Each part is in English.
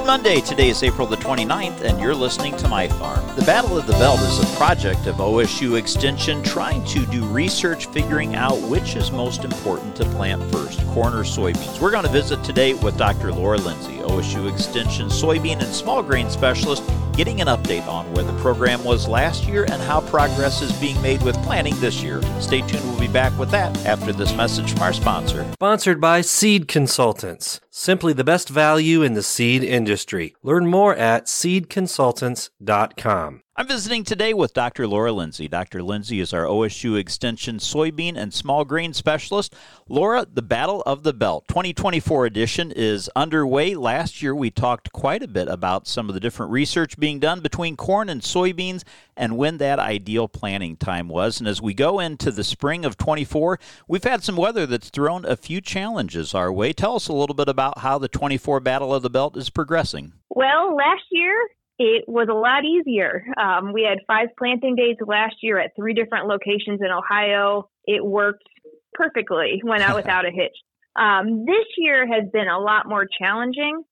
Monday. Today is April the 29th, and you're listening to My Farm. The Battle of the Belt is a project of OSU Extension trying to do research figuring out which is most important to plant first, corn or soybeans. We're going to visit today with Dr. Laura Lindsay, OSU Extension soybean and small grain specialist, getting an update on where the program was last year and how progress is being made with planting this year. Stay tuned. We'll be back with that after this message from our sponsor. Sponsored by Seed Consultants. Simply the best value in the seed industry. Learn more at seedconsultants.com. I'm visiting today with Dr. Laura Lindsay. Dr. Lindsay is our OSU Extension soybean and small grain specialist. Laura, the Battle of the Belt 2024 edition is underway. Last year we talked quite a bit about some of the different research being done between corn and soybeans and when that ideal planting time was. And as we go into the spring of 24, we've had some weather that's thrown a few challenges our way. Tell us a little bit about how the 24 Battle of the Belt is progressing. Well, last year it was a lot easier. We had 5 planting days last year at 3 different locations in Ohio. It worked perfectly, went out without a hitch. This year has been a lot more challenging.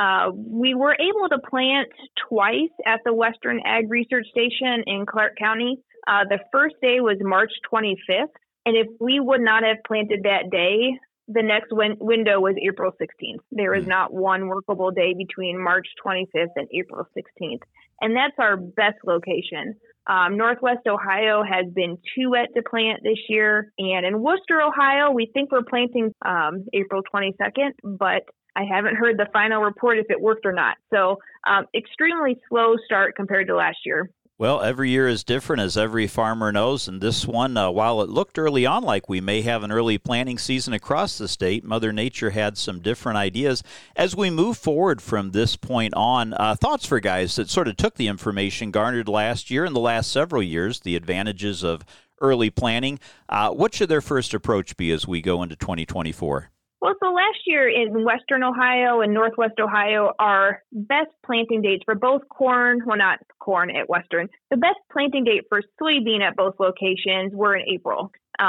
We were able to plant twice at the Western Ag Research Station in Clark County. The first day was March 25th, and if we would not have planted that day, the next window was April 16th. There is not one workable day between March 25th and April 16th. And that's our best location. Northwest Ohio has been too wet to plant this year. And in Wooster, Ohio, we think we're planting April 22nd, but I haven't heard the final report if it worked or not. So extremely slow start compared to last year. Well, every year is different, as every farmer knows, and this one, while it looked early on like we may have an early planting season across the state, Mother Nature had some different ideas. As we move forward from this point on, thoughts for guys that sort of took the information garnered last year and the last several years, the advantages of early planting, what should their first approach be as we go into 2024? Well, so last year in Western Ohio and Northwest Ohio, our best planting dates for both corn, well, not corn at Western, the best planting date for soybean at both locations were in April.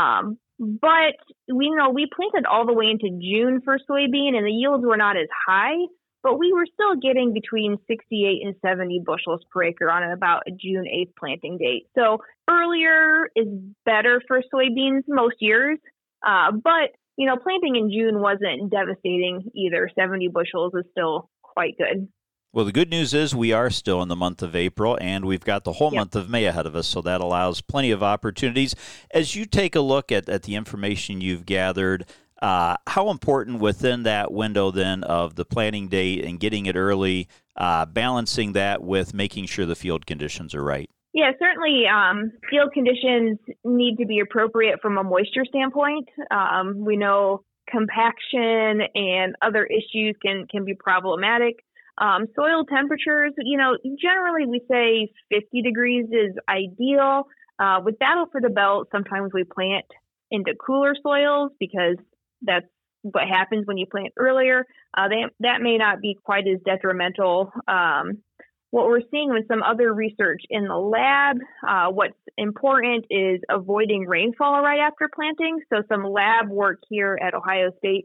But we planted all the way into June for soybean, and the yields were not as high, but we were still getting between 68 and 70 bushels per acre on about a June 8th planting date. So earlier is better for soybeans most years, but planting in June wasn't devastating either. 70 bushels is still quite good. Well, the good news is we are still in the month of April, and we've got the whole month of May ahead of us, so that allows plenty of opportunities. As you take a look at the information you've gathered, how important within that window then of the planting date and getting it early, balancing that with making sure the field conditions are right? Yeah, certainly field conditions need to be appropriate from a moisture standpoint. We know compaction and other issues can be problematic. Soil temperatures, generally we say 50 degrees is ideal. With Battle for the Belt, sometimes we plant into cooler soils because that's what happens when you plant earlier. That may not be quite as detrimental. What we're seeing with some other research in the lab, what's important is avoiding rainfall right after planting. So some lab work here at Ohio State,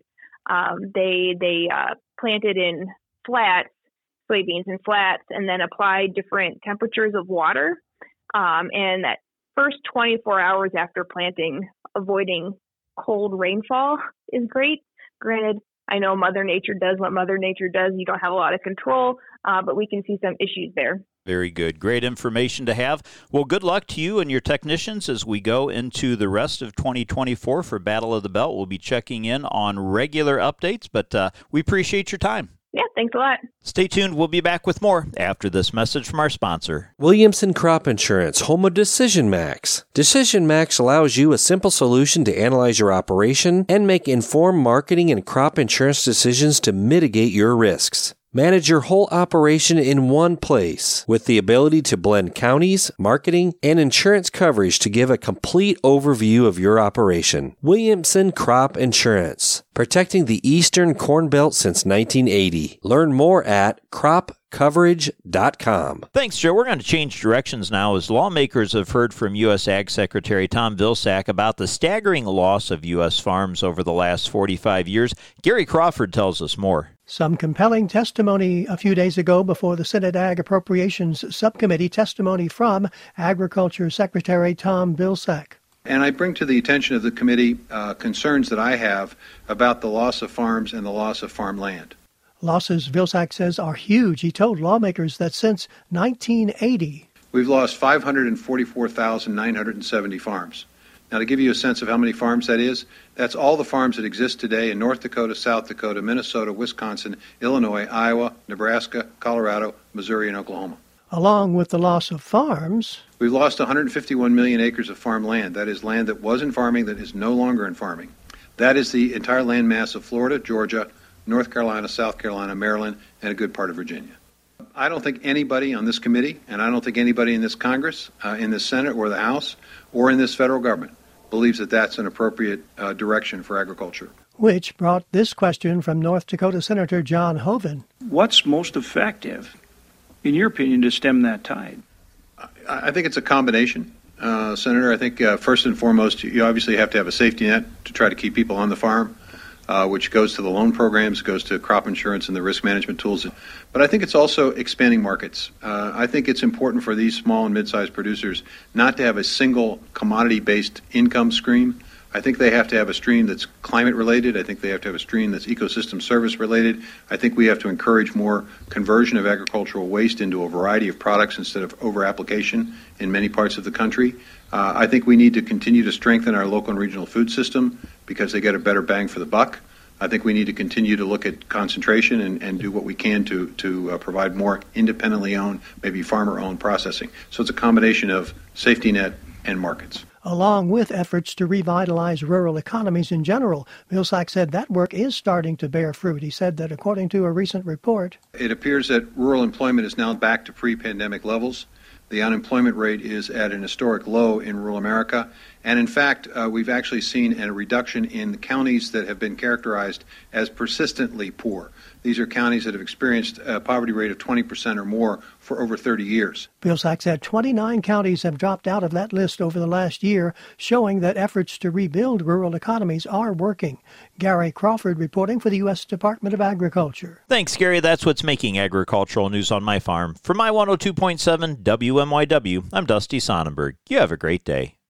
they planted in flats, soybeans in flats, and then applied different temperatures of water. And that first 24 hours after planting, avoiding cold rainfall is great. Granted, I know Mother Nature does what Mother Nature does. You don't have a lot of control, but we can see some issues there. Very good. Great information to have. Well, good luck to you and your technicians as we go into the rest of 2024 for Battle of the Belt. We'll be checking in on regular updates, but we appreciate your time. Yeah, thanks a lot. Stay tuned. We'll be back with more after this message from our sponsor. Williamson Crop Insurance, home of Decision Max. Decision Max allows you a simple solution to analyze your operation and make informed marketing and crop insurance decisions to mitigate your risks. Manage your whole operation in one place with the ability to blend counties, marketing, and insurance coverage to give a complete overview of your operation. Williamson Crop Insurance, protecting the Eastern Corn Belt since 1980. Learn more at cropcoverage.com. Thanks, Joe. We're going to change directions now as lawmakers have heard from U.S. Ag Secretary Tom Vilsack about the staggering loss of U.S. farms over the last 45 years. Gary Crawford tells us more. Some compelling testimony a few days ago before the Senate Ag Appropriations Subcommittee, testimony from Agriculture Secretary Tom Vilsack. And I bring to the attention of the committee concerns that I have about the loss of farms and the loss of farmland. Losses, Vilsack says, are huge. He told lawmakers that since 1980, we've lost 544,970 farms. Now, to give you a sense of how many farms that is, that's all the farms that exist today in North Dakota, South Dakota, Minnesota, Wisconsin, Illinois, Iowa, Nebraska, Colorado, Missouri, and Oklahoma. Along with the loss of farms, we've lost 151 million acres of farmland. That is land that was in farming that is no longer in farming. That is the entire land mass of Florida, Georgia, North Carolina, South Carolina, Maryland, and a good part of Virginia. I don't think anybody on this committee, and I don't think anybody in this Congress, in the Senate or the House, or in this federal government believes that that's an appropriate direction for agriculture. Which brought this question from North Dakota Senator John Hoeven. What's most effective, in your opinion, to stem that tide? I think it's a combination, Senator. I think first and foremost, you obviously have to have a safety net to try to keep people on the farm, which goes to the loan programs, goes to crop insurance and the risk management tools. But I think it's also expanding markets. I think it's important for these small and mid-sized producers not to have a single commodity-based income stream. I think they have to have a stream that's climate-related. I think they have to have a stream that's ecosystem service-related. I think we have to encourage more conversion of agricultural waste into a variety of products instead of over-application in many parts of the country. I think we need to continue to strengthen our local and regional food system because they get a better bang for the buck. I think we need to continue to look at concentration and do what we can to provide more independently owned, maybe farmer-owned processing. So it's a combination of safety net and markets. Along with efforts to revitalize rural economies in general, Vilsack said that work is starting to bear fruit. He said that according to a recent report, it appears that rural employment is now back to pre-pandemic levels. The unemployment rate is at an historic low in rural America. And in fact, we've actually seen a reduction in the counties that have been characterized as persistently poor. These are counties that have experienced a poverty rate of 20% or more for over 30 years. Vilsack said 29 counties have dropped out of that list over the last year, showing that efforts to rebuild rural economies are working. Gary Crawford reporting for the U.S. Department of Agriculture. Thanks, Gary. That's what's making agricultural news on my farm. For my 102.7 WMYW, I'm Dusty Sonnenberg. You have a great day.